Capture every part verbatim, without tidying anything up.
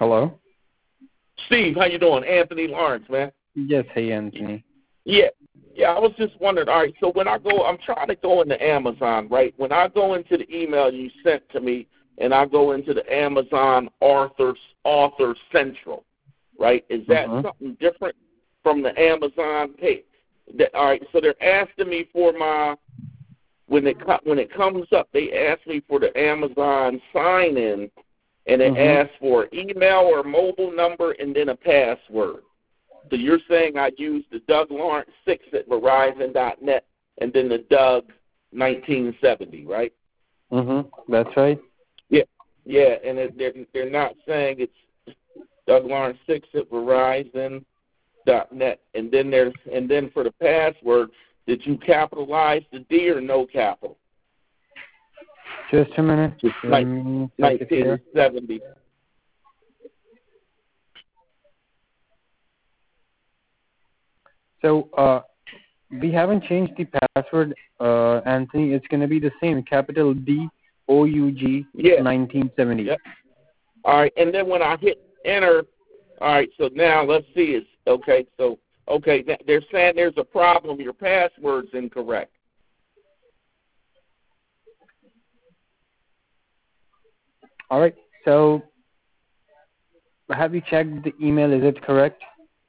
Hello? Steve, how you doing? Anthony Lawrence, man. Yes, hey, Anthony. Yeah. Yeah, I was just wondering, all right, so when I go, I'm trying to go into Amazon, right? When I go into the email you sent to me and I go into the Amazon Author, Author Central, right, is that Mm-hmm. something different from the Amazon page? That, all right, so they're asking me for my, when it, when it comes up, they ask me for the Amazon sign-in, and it Mm-hmm. asks for email or mobile number and then a password. So you're saying I use the Doug Lawrence six at Verizon dot net and then the Doug nineteen seventy, right? Mm-hmm. That's right. Yeah, yeah, and it, they're they're not saying it's Doug Lawrence six at Verizon dot net, and then there's and then for the password, did you capitalize the D or no capital? Just a minute. Just Let me check it nineteen here. seventy. So, uh, we haven't changed the password, uh, Anthony. It's going to be the same, capital D O U G Yeah. nineteen seventy. Yep. All right, and then when I hit enter, all right, so now let's see. It's okay. So okay, they're saying there's a problem. Your password's incorrect. All right. So, have you checked the email? Is it correct?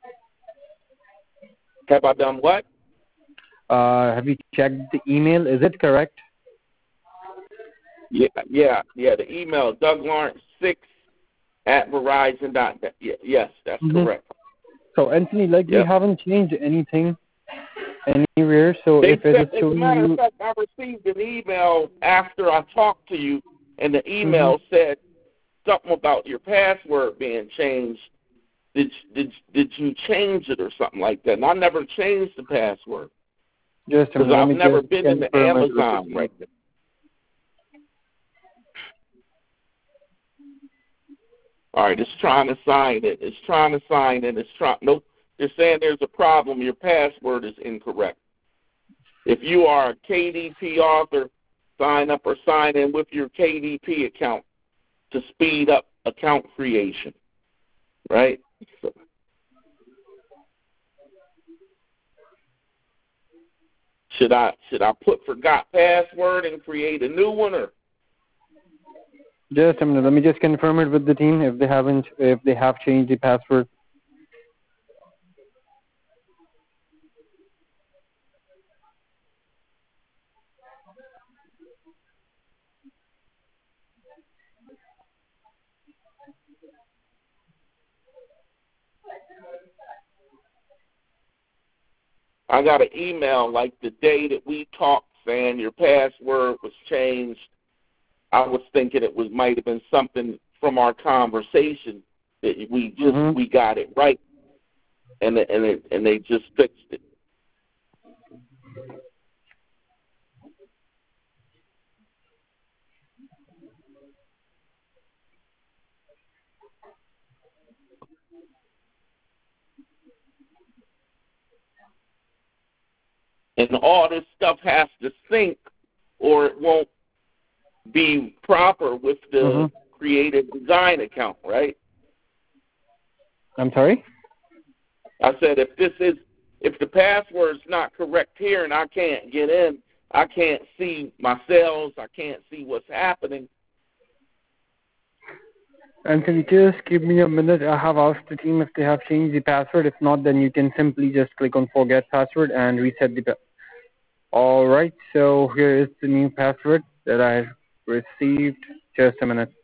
Have I done what? Uh, have you checked the email? Is it correct? Yeah, yeah, yeah. The email Doug Lawrence six at Verizon dot net. Yes, that's Mm-hmm. correct. So, Anthony, like Yep. we haven't changed anything anywhere. So, They if it said, is as a showing matter you, of fact, I received an email after I talked to you, and the email mm-hmm. said something about your password being changed. Did did did you change it or something like that? And I never changed the password Just a because minute. Let I've me never just been in the confirm it with the Amazon team. right there. All right, it's trying to sign it. It's trying to sign it. It's trying. Nope. They're saying there's a problem. Your password is incorrect. If you are a K D P author, sign up or sign in with your K D P account to speed up account creation. Right? So, should I should I put forgot password and create a new one, or? Just a minute. Let me just confirm it with the team if they haven't, if they have changed the password. I got an email like the day that we talked saying your password was changed. I was thinking it was might have been something from our conversation that we just Mm-hmm. we got it right, and the, and it, and they just fixed it. And all this stuff has to sync, or it won't be proper with the Mm-hmm. creative design account, right? I'm sorry? I said if this is if the password's not correct here and I can't get in, I can't see my sales, I can't see what's happening. Anthony, just give me a minute. I have asked the team if they have changed the password. If not, then you can simply just click on forget password and reset the password. All right. So here is the new password that I received. Just a minute.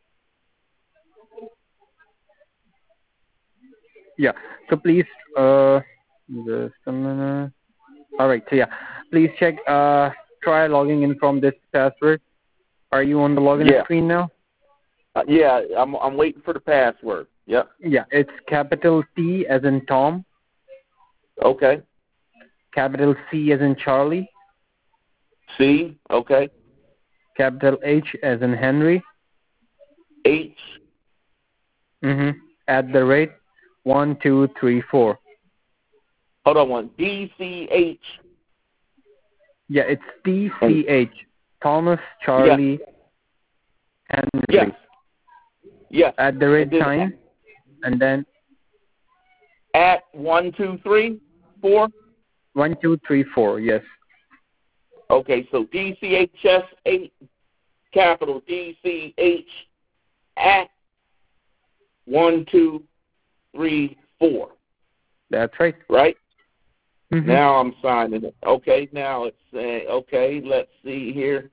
Yeah. So please, uh, just a minute. All right. So yeah, please check. Uh, try logging in from this password. Are you on the login Yeah. screen now? Uh, yeah, I'm I'm waiting for the password. Yep. Yeah. It's capital T as in Tom. Okay. Capital C as in Charlie. C, okay. Capital H as in Henry. H. Mm-hmm. At the rate one two three four. Hold on one. D C H. Yeah, it's T C H. Thomas Charlie Yes. Henry. Yes. Yes. At the rate And then sign. And then at one two three four. one two three four. Yes. Okay, so D C H S eight, capital D C H at one two three four. That's right. Right. Mm-hmm. Now I'm signing it. Okay, now it's saying, okay, let's see here.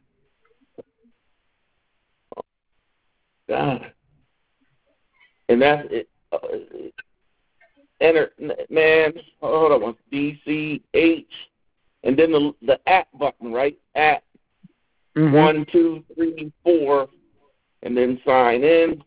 God. And that's it. Uh, enter, man, hold on. D C H, and then the the at button, right? At mm-hmm. one, two, three, four, and then sign in.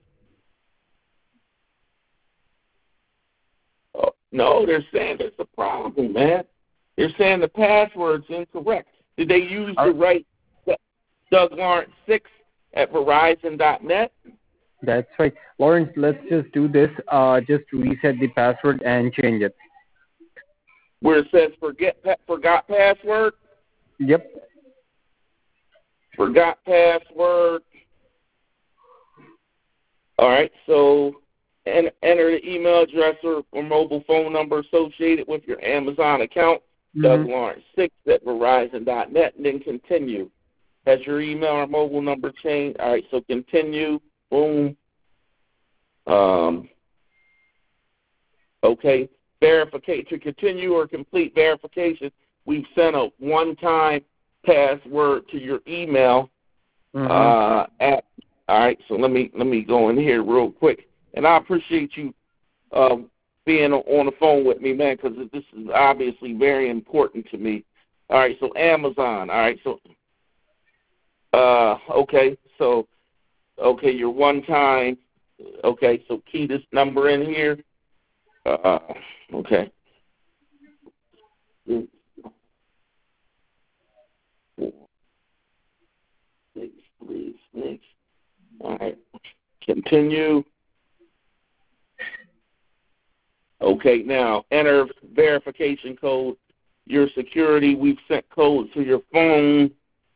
Oh, no, they're saying there's a problem, man. They're saying the password's incorrect. Did they use Uh, the right Doug Lawrence six at Verizon dot net? That's right. Lawrence, let's just do this. Uh, just reset the password and change it. Where it says forget forgot password? Yep. Forgot password. All right, so and enter the email address or, or mobile phone number associated with your Amazon account, mm-hmm. Doug Lawrence six at Verizon dot net, and then continue. Has your email or mobile number changed? All right, so continue. Boom. Um, okay. Verification. To continue or complete verification, we've sent a one-time password to your email. Mm-hmm. Uh, at, all right, so let me let me go in here real quick. And I appreciate you uh, being on the phone with me, man, because this is obviously very important to me. All right, so Amazon. All right, so, uh, okay, so, okay, your one-time. Okay, so key this number in here. Uh, okay. Six, three, six. All right. Continue. Okay, now enter verification code. Your security, we've sent codes to your phone.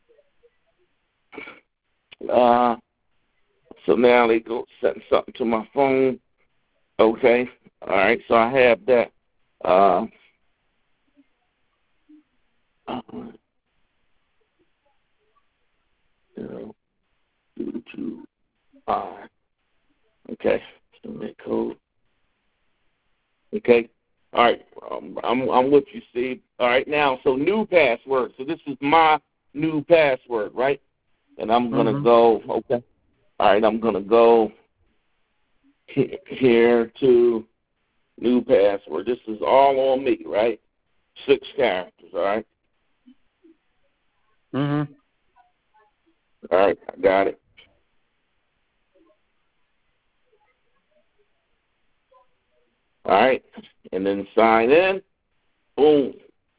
Uh, so now they go send something to my phone. Okay. All right, so I have that. Uh, uh, zero, two, two, five. Okay, submit code. Okay. All right, um, I'm I'm with you, Steve. All right, now so new password. So this is my new password, right? And I'm gonna mm-hmm. go. Okay. All right, I'm gonna go here to new password. This is all on me, right? Six characters. All right. Mm-hmm. All right, I got it. All right, and then sign in. Boom.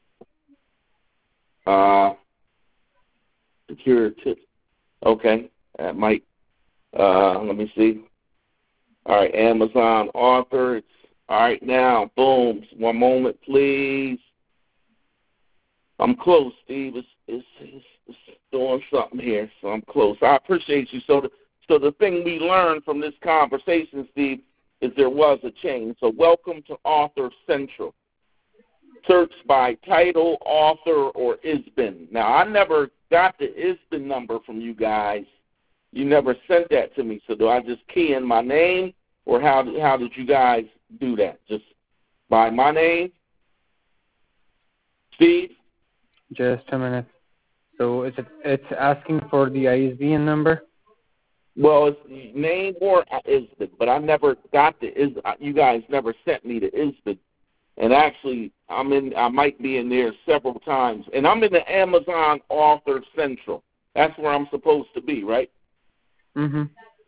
Uh, security. Okay, that might. Uh, let me see. All right, Amazon author. It's, all right, now, boom. One moment, please. I'm close, Steve. It's, it's, it's, it's doing something here, so I'm close. I appreciate you. So the, so the thing we learned from this conversation, Steve, is there was a change. So welcome to Author Central. Search by title, author, or I S B N. Now, I never got the I S B N number from you guys. You never sent that to me. So do I just key in my name, or how how did you guys do that? Just by my name? Steve? Just a minute. So is it, it's asking for the I S B N number? Well, it's name or I S B N, but I never got the I S B N. You guys never sent me the I S B N. And actually, I'm in. I might be in there several times. And I'm in the Amazon Author Central. That's where I'm supposed to be, right? Mm-hmm.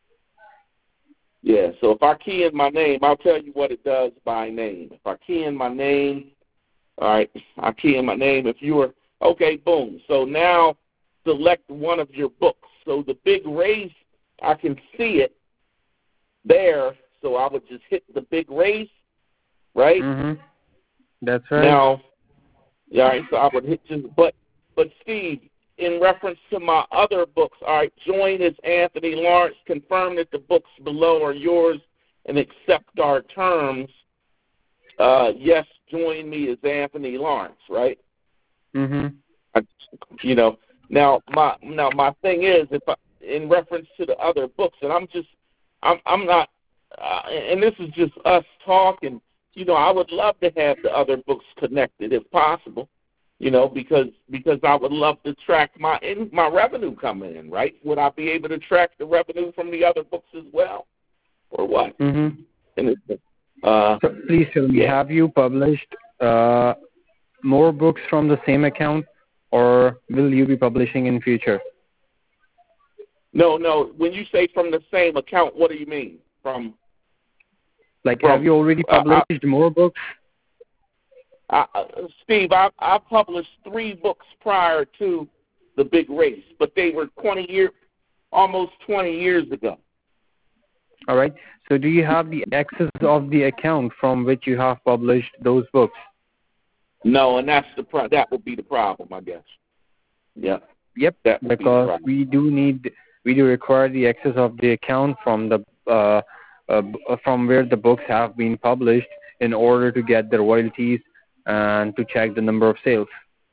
Yeah, so if I key in my name, I'll tell you what it does by name. If I key in my name, all right, I key in my name. If you were, okay, boom. So now select one of your books. So the big race, I can see it there, so I would just hit the big race, right? Mm-hmm. That's right. Now, yeah, all right, so I would hit just, but, but Steve, in reference to my other books, all right, join as Anthony Lawrence, confirm that the books below are yours, and accept our terms, uh, yes, join me as Anthony Lawrence, right? Mm-hmm. I, you know, now my now my thing is, if I, in reference to the other books, and I'm just, I'm I'm not, uh, and this is just us talking. You know, I would love to have the other books connected if possible. You know, because because I would love to track my in, my revenue coming in, right? Would I be able to track the revenue from the other books as well, or what? Mm-hmm. And it's, uh, So please tell me, yeah. have you published uh, more books from the same account, or will you be publishing in future? No, no. When you say from the same account, what do you mean? From Like, have from you already uh, published I, more books? I, Steve, I, I published three books prior to the big race, but they were twenty years, almost twenty years ago. All right. So do you have the access of the account from which you have published those books? No, and that's the pro- that would be the problem, I guess. Yeah. Yep. That would Because be we do need, we do require the access of the account from the uh, uh, from where the books have been published in order to get the royalties and to check the number of sales.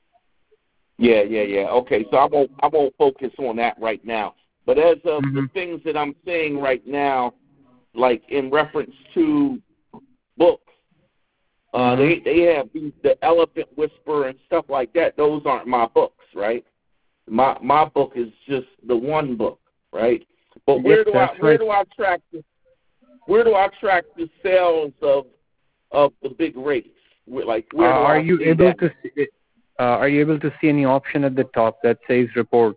Yeah, yeah, yeah. Okay, so I won't I won't focus on that right now. But as of Mm-hmm. the things that I'm saying right now, like in reference to books, uh, Mm-hmm. they they have these, the Elephant Whisperer and stuff like that. Those aren't my books, right? My my book is just the one book, right? But where Yep, do I that's where right. do I track the where do I track the sales of of the big race? Where, like Uh, where do are I you see able that? to see, uh, are you able to see any option at the top that says report?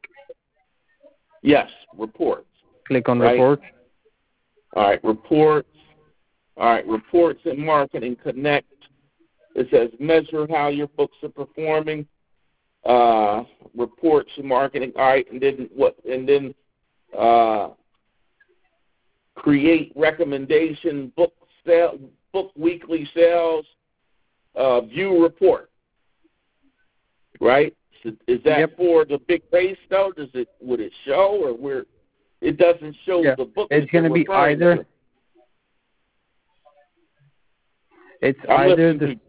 Yes, reports, Click on right? report. All right, reports. All right, reports and marketing connect. It says measure how your books are performing. Uh, reports and marketing. All right, and then what? And then uh, create recommendation book sale, book weekly sales. Uh, view report. Right? Is that Yep. for the big race though? Does it would it show or where? It doesn't show Yeah. the book It's that you're gonna be referring either. to. It's I'm either listening the. to.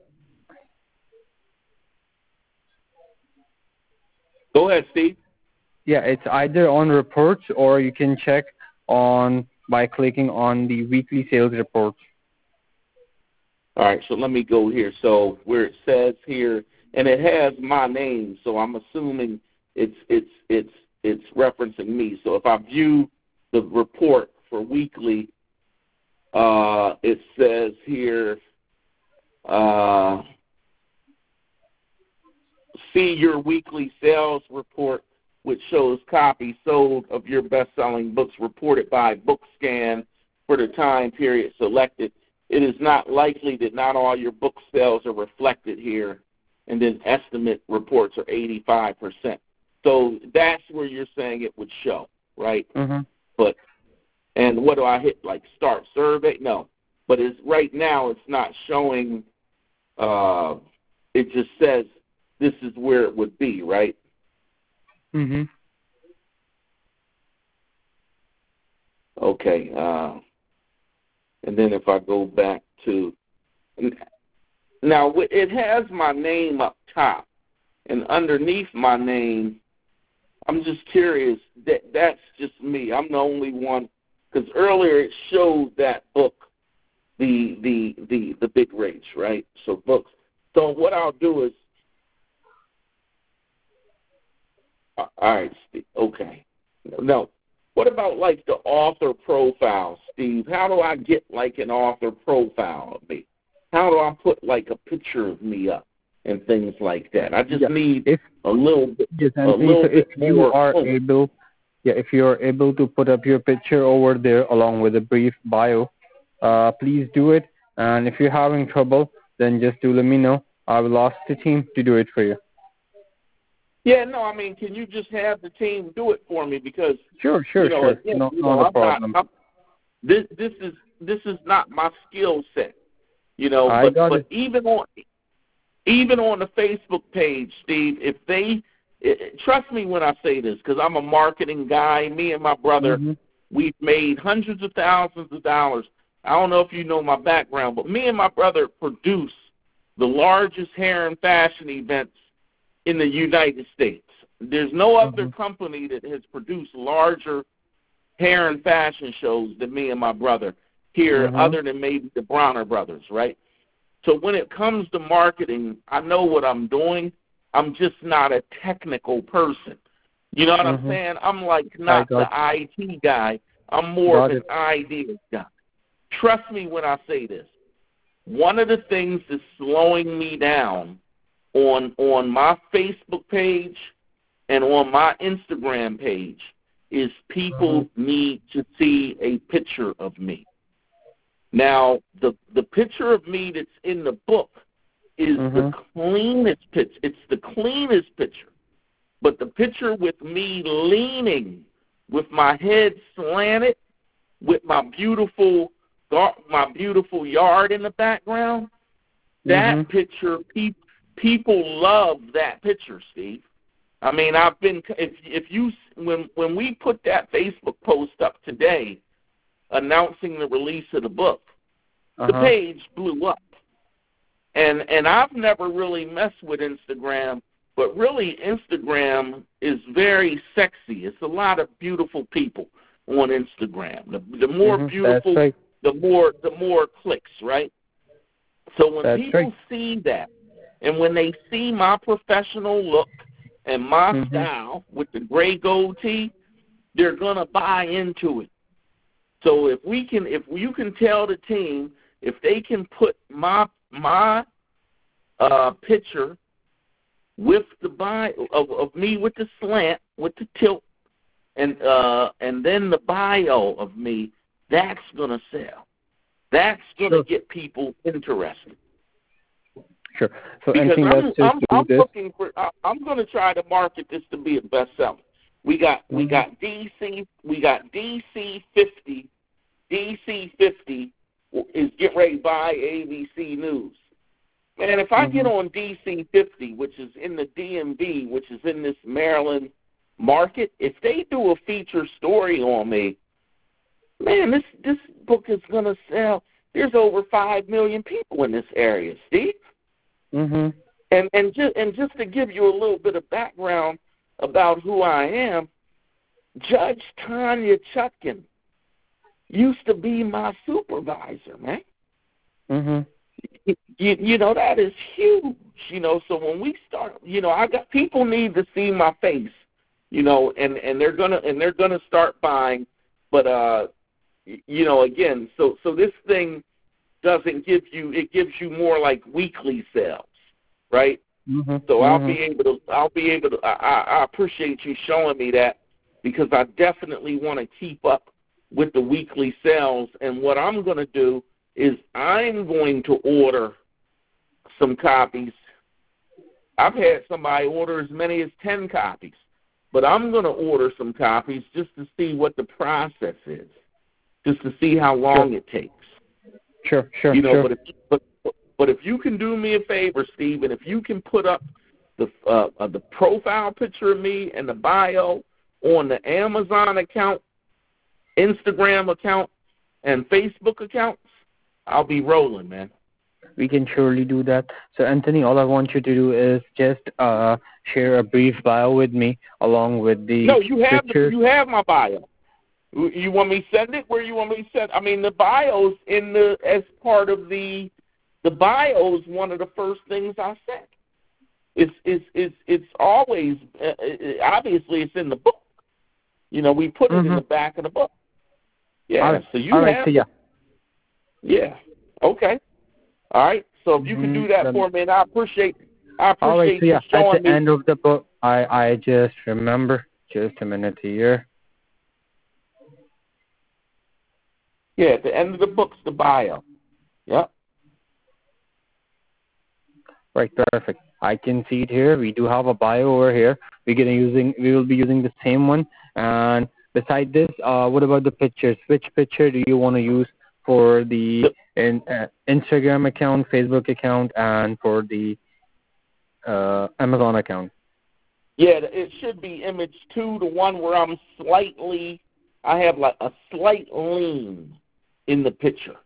Go ahead, Steve. Yeah, it's either on reports or you can check on by clicking on the weekly sales reports. All right, so let me go here. So where it says here, and it has my name, so I'm assuming it's it's it's it's referencing me. So if I view the report for weekly, uh, it says here, uh, see your weekly sales report, which shows copies sold of your best-selling books reported by BookScan for the time period selected. It is not likely that not all your book sales are reflected here, and then estimate reports are eighty-five percent. So that's where you're saying it would show, right? Mm-hmm. But and what do I hit, like start survey? No. But it's right now it's not showing, uh, it just says this is where it would be, right? Mm-hmm. Okay. Uh, and then if I go back to, now it has my name up top, and underneath my name, I'm just curious, that that's just me. I'm the only one, because earlier it showed that book, the the the the big race, right? So books. So what I'll do is, all right, Steve, okay. No. What about, like, the author profile, Steve? How do I get, like, an author profile of me? How do I put, like, a picture of me up and things like that? I just Yeah. need If a little bit, yes, a Anthony, little so if bit you more. are oomph. able, yeah, if you are able to put up your picture over there along with a brief bio, uh, please do it. And if you're having trouble, then just do let me know. I will ask the team to do it for you. Yeah, no, I mean, can you just have the team do it for me? Because Sure, sure, you know, sure. again, No, you not know, a I'm not. problem. I'm, this this is this is not my skill set, you know. I But got but it. even on even on the Facebook page, Steve, if they it, trust me when I say this, because I'm a marketing guy. Me and my brother, Mm-hmm. we've made hundreds of thousands of dollars I don't know if you know my background, but me and my brother produce the largest hair and fashion events in the United States. There's no other Mm-hmm. company that has produced larger hair and fashion shows than me and my brother here, Mm-hmm. other than maybe the Bronner brothers, right? So when it comes to marketing, I know what I'm doing. I'm just not a technical person. You know what Mm-hmm. I'm saying? I'm like I not got the I T guy. I'm more got of it. an ideas guy. Trust me when I say this. One of the things that's slowing me down on on my Facebook page and on my Instagram page is people Mm-hmm. need to see a picture of me. Now, the the picture of me that's in the book is Mm-hmm. the cleanest picture. It's the cleanest picture. But the picture with me leaning, with my head slanted, with my beautiful my beautiful yard in the background, that Mm-hmm. picture, pe- people love that picture, Steve. I mean, I've been if if you when when we put that Facebook post up today, announcing the release of the book, the Uh-huh. page blew up. And and I've never really messed with Instagram, but really Instagram is very sexy. It's a lot of beautiful people on Instagram. The, the more Mm-hmm. That's beautiful, right. the more the more clicks, right? So when That's people right. see that, and when they see my professional look and my Mm-hmm. style with the gray goatee, they're gonna buy into it. So if we can, if you can tell the team, if they can put my my uh, picture with the bio of, of me with the slant, with the tilt, and uh, and then the bio of me, that's gonna sell. That's gonna Sure. get people interested. Sure. So Because Anthony, let's I'm just I'm do I'm this. looking for I, I'm going to try to market this to be a bestseller. We got we Mm-hmm. got D C we got D C fifty. D C fifty is getting ready to buy A B C News. Man, if I get Mm-hmm. on D C fifty, which is in the D M V, which is in this Maryland market, if they do a feature story on me, man, this this book is going to sell. There's over five million people in this area, Steve. Mm-hmm. And and just and just to give you a little bit of background about who I am, Judge Tanya Chutkin used to be my supervisor, man. Mm-hmm. You, you know, that is huge. You know, so when we start, you know, I got people need to see my face, you know, and and they're gonna and they're gonna start buying, but uh, you know, again, so so this thing doesn't give you it gives you more like weekly sales, right? Mm-hmm. So I'll Mm-hmm. be able to I'll be able to I, I appreciate you showing me that because I definitely want to keep up with the weekly sales. And what I'm going to do is I'm going to order some copies. I've had somebody order as many as ten copies, but I'm going to order some copies just to see what the process is, just to see how long Sure. it takes. Sure. Sure. You know, Sure. but if but but if you can do me a favor, Steve, and if you can put up the uh, uh, the profile picture of me and the bio on the Amazon account, Instagram account, and Facebook accounts, I'll be rolling, man. We can surely do that. So Anthony, all I want you to do is just uh share a brief bio with me along with the No, you have the, pictures. you have my bio. You want me to send it? Where you want me to send? I mean, the bio's in the as part of the the bio's one of the first things I sent. It's it's it's it's always uh, obviously it's in the book. You know, we put it Mm-hmm. in the back of the book. Yeah. All right. So you All right. have So yeah. it. Yeah. Okay. All right. So if you can Mm-hmm. do that Then, for me, and I appreciate I all right. appreciate So you yeah, at showing the me. end of the book, I I just remember just a minute here. Yeah, at the end of the book's the bio. Yep. Right. Perfect. I can see it here. We do have a bio over here. We're gonna using. We will be using the same one. And beside this, uh, what about the pictures? Which picture do you want to use for the The, in, uh, Instagram account, Facebook account, and for the uh, Amazon account? yeah, it should be image two, the one where I'm slightly, I have like a slight lean in the picture.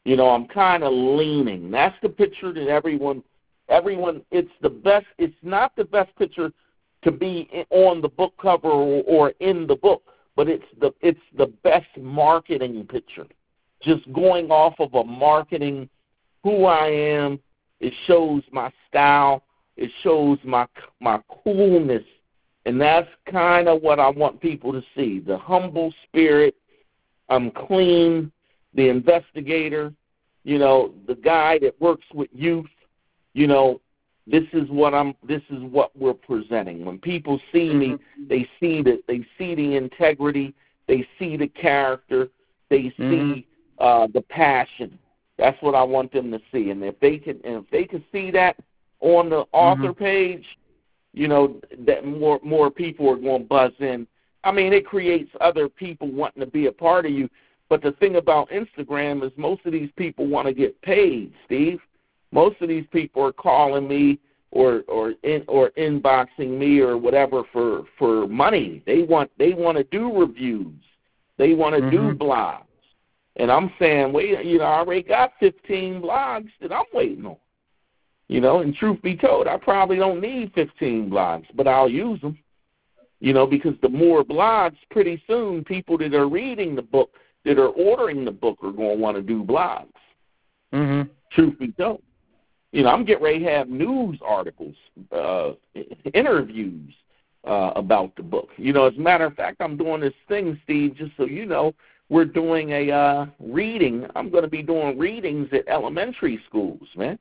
You know, I'm kind of leaning. That's the picture that everyone, everyone, it's the best, it's not the best picture to be on the book cover or, or in the book, but it's the it's the best marketing picture. Just going off of a marketing, who I am, it shows my style, it shows my my coolness, and that's kind of what I want people to see, the humble spirit. I'm clean, the investigator, you know, the guy that works with youth, you know, this is what I'm this is what we're presenting. When people see me, they see that they see the integrity, they see the character, they see Mm-hmm. uh, the passion. That's what I want them to see. And if they can and if they can see that on the author Mm-hmm. page, you know, that more more people are going to buzz in. I mean, it creates other people wanting to be a part of you. But the thing about Instagram is most of these people want to get paid, Steve. Most of these people are calling me or or in, or inboxing me or whatever for, for money. They want they want to do reviews. They want to Mm-hmm. do blogs. And I'm saying, wait, you know, I already got fifteen blogs that I'm waiting on. You know, and truth be told, I probably don't need fifteen blogs, but I'll use them. You know, because the more blogs, pretty soon people that are reading the book, that are ordering the book, are going to want to do blogs. Mm-hmm. Truth be told. You know, I'm getting ready to have news articles, uh, interviews uh, about the book. You know, as a matter of fact, I'm doing this thing, Steve, just so you know, we're doing a uh, reading. I'm going to be doing readings at elementary schools, man.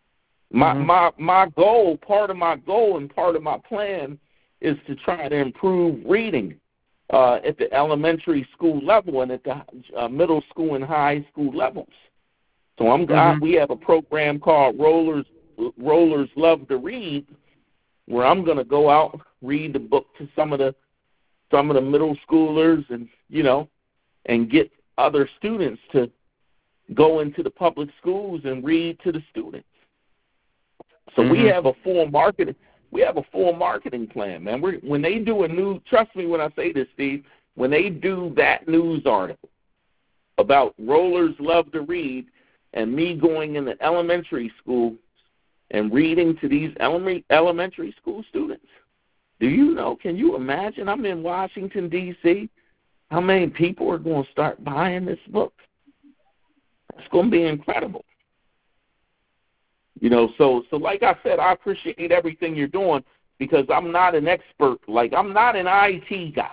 My Mm-hmm. my my goal, part of my goal and part of my plan is to try to improve reading uh, at the elementary school level and at the uh, middle school and high school levels. So I'm Mm-hmm. we have a program called Rollers Rollers Love to Read, where I'm going to go out, read the book to some of the some of the middle schoolers, and you know, and get other students to go into the public schools and read to the students. So Mm-hmm. we have a full marketing we have a full marketing plan, man. We're, when they do a new, trust me when I say this, Steve, when they do that news article about Rollers Love to Read and me going into elementary school and reading to these elementary school students, do you know, can you imagine, I'm in Washington, D C, how many people are going to start buying this book? It's going to be incredible. You know, so so like I said, I appreciate everything you're doing because I'm not an expert. Like, I'm not an I T guy.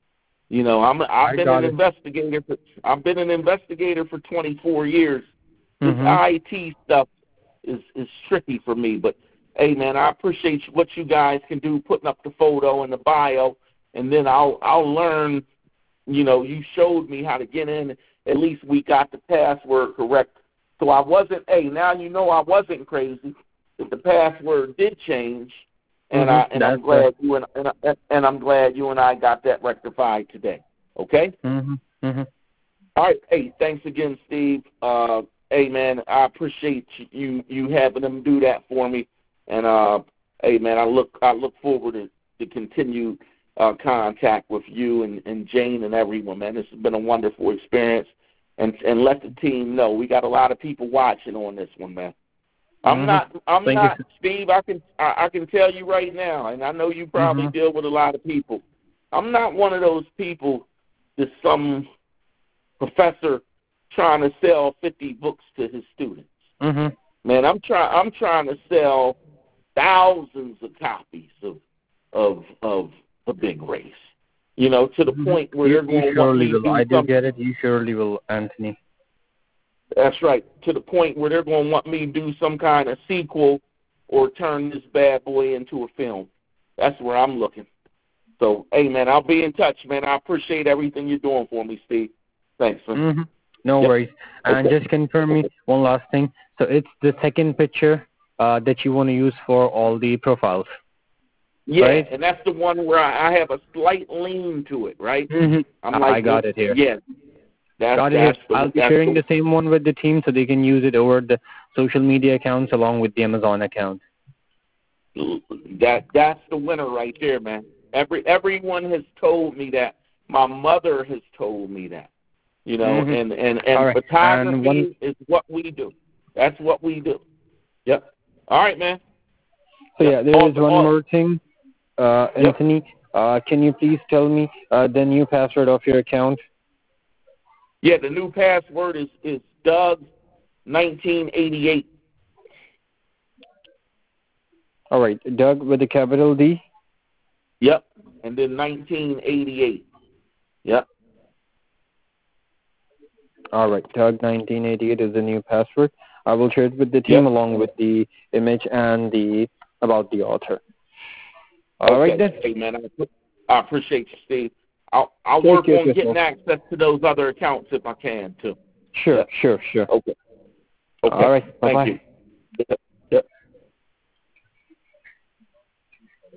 You know, I'm I've I been got an it. investigator for I've been an investigator for twenty-four years. This Mm-hmm. I T stuff is is tricky for me, but hey, man, I appreciate what you guys can do, putting up the photo and the bio, and then I'll I'll learn. You know, you showed me how to get in. At least we got the password correct. So I wasn't, hey, now you know I wasn't crazy. If the password did change, and I Mm-hmm. and I'm That's right. glad you and and, and I'm glad you and I got that rectified today. Okay. Mm-hmm. Mm-hmm. All right. Hey, thanks again, Steve. Uh, hey, man, I appreciate you you having them do that for me. And uh, hey, man, I look I look forward to to continue uh, contact with you and, and Jane and everyone, man. This has been a wonderful experience. And and let the team know we got a lot of people watching on this one, man. I'm Mm-hmm. not I'm Thank you. not Steve. I can I, I can tell you right now, and I know you probably Mm-hmm. deal with a lot of people. I'm not one of those people that some professor trying to sell fifty books to his students. Mm-hmm. Man, I'm trying I'm trying to sell thousands of copies of of of a big race. You know, to the Mm-hmm. point where You, they're you going to want surely me to will. do I do some. get it. You surely will, Anthony. That's right. To the point where they're going to want me to do some kind of sequel or turn this bad boy into a film. That's where I'm looking. So, hey, man, I'll be in touch, man. I appreciate everything you're doing for me, Steve. Thanks, man. Mm-hmm. No Yep. worries. And Okay. just confirm me one last thing. So it's the second picture uh, that you want to use for all the profiles, Yeah, right? and that's the one where I, I have a slight lean to it, right? Mm-hmm. I'm I I like, got it here. yeah, that's Got it here. that's the I'll be that's sharing the the same one with the team so they can use it over the social media accounts along with the Amazon account. that that's the winner right there, man. Every everyone has told me that. My mother has told me that. You know, Mm-hmm. and, and, and right. photography And one, is what we do. That's what we do. Yep. All right, man. so Yep. yeah, there All, is one all, more thing. Uh, yep. Anthony, uh, can you please tell me uh, the new password of your account? Yeah, the new password is, is Doug nineteen eighty-eight. All right, Doug with a capital D. Yep. And then nineteen eighty-eight. Yep. All right, Doug nineteen eighty-eight is the new password. I will share it with the team Yep. along with the image and the about the author. All right Okay. then. Hey, man, I, I appreciate you, Steve. I'll, I'll Take work care of on getting yourself. access to those other accounts if I can, too. Sure, Yep. sure, sure. Okay. Okay. All right, bye Thank bye. you.